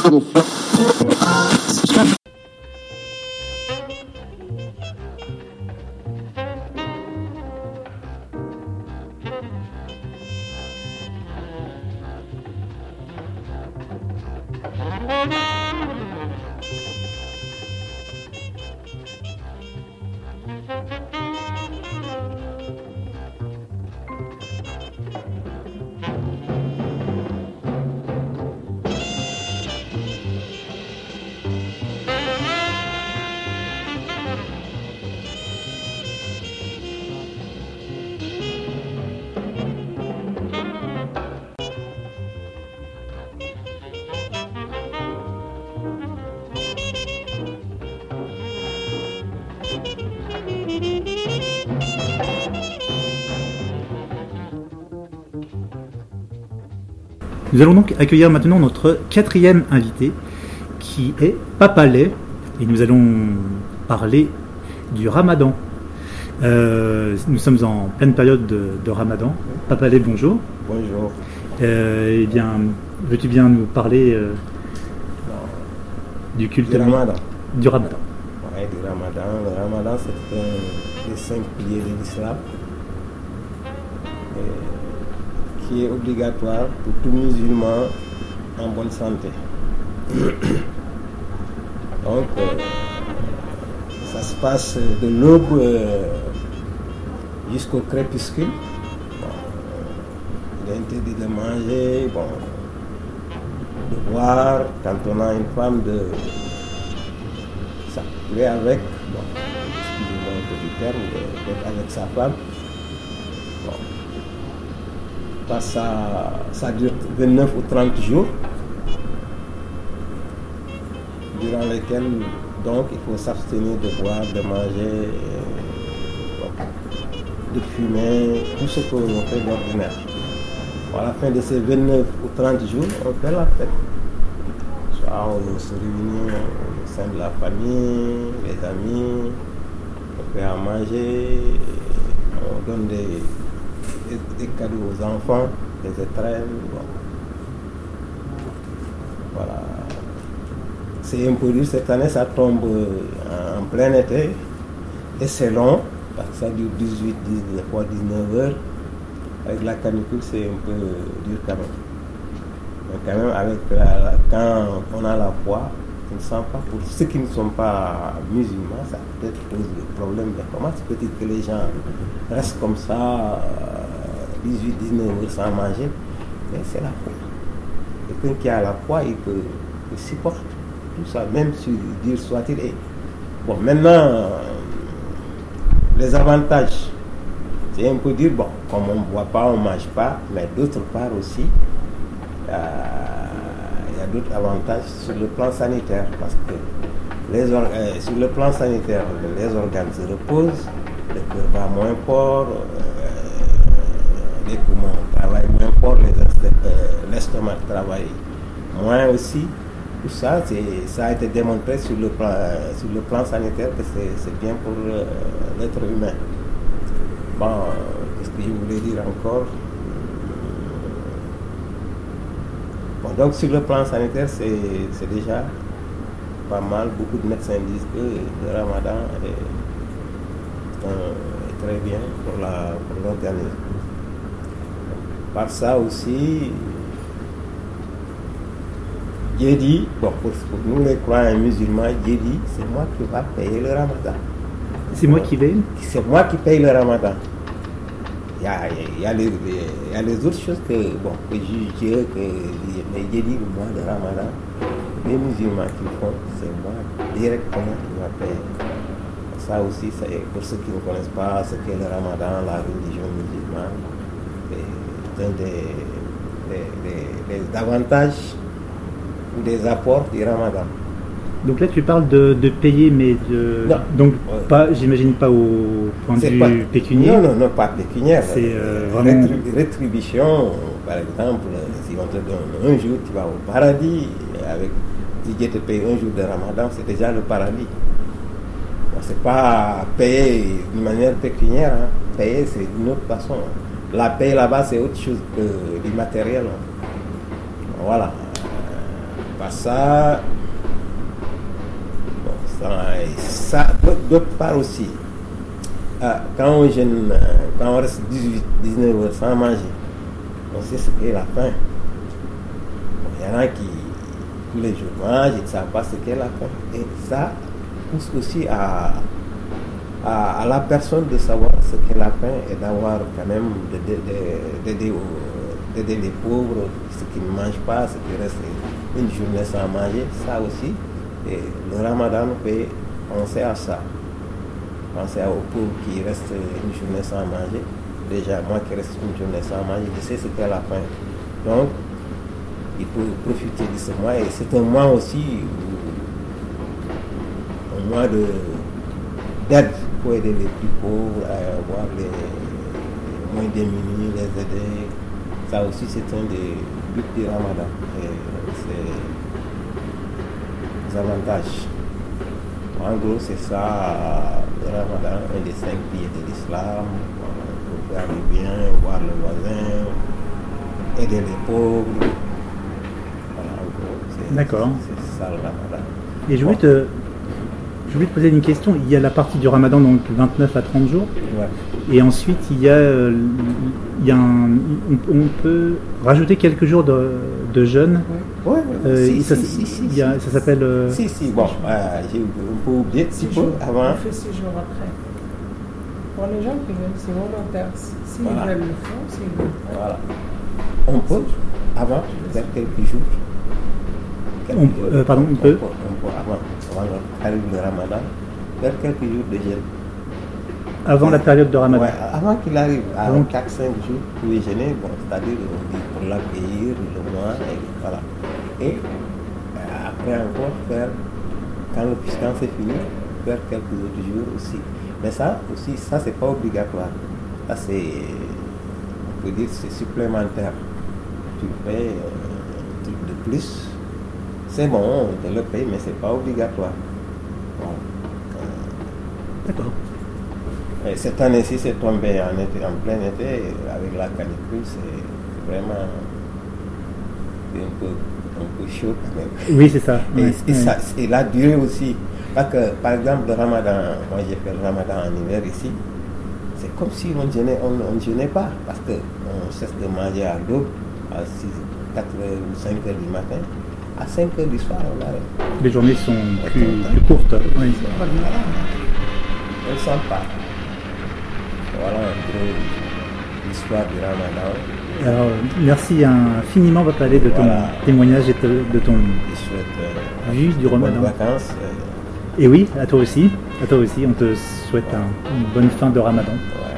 Nous allons donc accueillir maintenant notre quatrième invité, qui est Papa Lay, et nous allons parler du Ramadan. Nous sommes en pleine période de Ramadan. Papa Lay, bonjour. Bonjour. Eh bien, veux-tu bien nous parler du culte du Ramadan? Du Ramadan. Oui, du Ramadan. Le Ramadan, c'est un des 5 piliers de l'islam, qui est obligatoire pour tout musulman en bonne santé. Donc, ça se passe de l'aube jusqu'au crépuscule. Il est interdit de manger, de boire, quand on a une femme, de s'accoupler avec, excusez-moi un petit terme, d'être avec sa femme. Ça dure 29 ou 30 jours, durant lesquels donc il faut s'abstenir de boire, de manger, de fumer, tout ce que l'on fait d'ordinaire. À la fin de ces 29 ou 30 jours, on fait la fête. Soit on se réunit au sein de la famille, les amis, on fait à manger, on donne des cadeaux aux enfants, des étrennes. Voilà. C'est un peu dur. Cette année, ça tombe en plein été et c'est long parce que ça dure 18, 19 fois 19 heures. Avec la canicule, c'est un peu dur quand même. Mais quand même, quand on a la foi, on ne sent pas. Pour ceux qui ne sont pas musulmans, ça peut-être pose des problèmes. Mais comment c'est peut-être que les gens restent comme ça 18-19 heures sans manger? Mais c'est la foi. Quelqu'un qui a la foi, il supporte tout ça, même si dire soit-il. Bon, maintenant, les avantages, c'est un peu dire, comme on ne boit pas, on ne mange pas, mais d'autre part aussi, il y a d'autres avantages sur le plan sanitaire, parce que sur le plan sanitaire, les organes se reposent, le cœur va moins fort, les poumons travaillent moins fort, l'estomac travaille moins aussi. Tout ça, ça a été démontré sur le plan sanitaire que c'est bien pour l'être humain. Qu'est-ce que je voulais dire encore? Donc sur le plan sanitaire, c'est déjà pas mal. Beaucoup de médecins disent que le Ramadan est très bien pour l'organisme. Par ça aussi, Dieu dit, pour nous les croyants musulmans, Dieu dit, c'est moi qui va payer le Ramadan. C'est moi qui vais? C'est moi qui paye le Ramadan. Il y a les autres choses que juge Dieu, mais Dieu dit, moi le Ramadan, les musulmans qui le font, c'est moi directement qui va payer. Ça aussi, pour ceux qui ne connaissent pas ce qu'est le Ramadan, la religion musulmane, c'est un des avantages ou des apports du Ramadan. Donc là, tu parles de payer, mais non. Donc pas, j'imagine pas au point de vue pécuniaire. Non, pas pécuniaire. C'est vraiment rétribution. Par exemple, si on te donne un jour, tu vas au paradis. Si Dieu te paye un jour de Ramadan, c'est déjà le paradis. C'est pas payer d'une manière pécuniaire. Payer, c'est d'une autre façon. La paye là-bas, c'est autre chose que du matériel. Voilà. Par ça, bon, ça d'autre part aussi, quand on jeûne, quand on reste 18-19 heures sans manger, on sait ce qu'est la faim. Il y en a qui tous les jours mangent, ils ne savent pas ce qu'est la faim. Et ça pousse aussi à la personne de savoir ce qu'est la faim et d'avoir quand même d'aider les pauvres, ceux qui ne mangent pas, ceux qui restent une journée sans manger. Ça aussi, et le Ramadan fait penser à ça. Penser aux pauvres qui restent une journée sans manger. Déjà, moi qui reste une journée sans manger, je sais ce qu'est la faim. Donc, il faut profiter de ce mois. Et c'est un mois aussi, un mois d'aide pour aider les plus pauvres, à avoir les moins démunis, les aider. Ça aussi, c'est un des buts du Ramadan. Et c'est des avantages. En gros, c'est ça, le Ramadan, un des 5 piliers de l'islam. Pour faire du bien, voir le voisin, aider les pauvres. Voilà, en gros, c'est ça le Ramadan. Et je voulais te poser une question. Il y a la partie du Ramadan, donc 29 à 30 jours. Ouais. Et ensuite, on peut rajouter quelques jours de jeûne. Oui, ça s'appelle. Bon, j'ai un peu oublié, avant. On fait 6 jours après. Pour les gens qui veulent, c'est volontaire. S'ils veulent le font, s'ils veulent. Voilà. On peut, avant, faire quelques jours. On peut avant le Ramadan, faire quelques jours de jeûne. Avant la période de Ramadan. Ouais, avant qu'il arrive, à 4-5 jours pour les jeûner, bon, c'est-à-dire pour l'accueillir, le mois, et voilà. Et après encore faire, quand c'est fini, faire quelques autres jours aussi. Mais ça aussi, ça c'est pas obligatoire. Ça c'est, on peut dire, c'est supplémentaire. Tu fais un truc de plus. C'est bon, on te le paye, mais c'est pas obligatoire. Voilà. D'accord. Et cette année-ci, c'est tombé en plein été, avec la canicule, c'est vraiment un peu chaud quand même. Oui, c'est ça. Et la durée aussi. Parce que, par exemple, le Ramadan, moi j'ai fait le Ramadan en hiver ici, c'est comme si on ne jeûnait pas, parce qu'on cesse de manger à l'aube, à 4 ou 5 heures du matin. À 5 heures du soir, on arrête. Les journées sont plus courtes. Oui. On ne sent pas. Voilà un peu l'histoire du Ramadan. Alors, merci infiniment, Papa Alé, de ton témoignage et de ton vue du Ramadan. Bonnes vacances. Et oui, à toi aussi. On te souhaite une bonne fin de Ramadan. Ouais.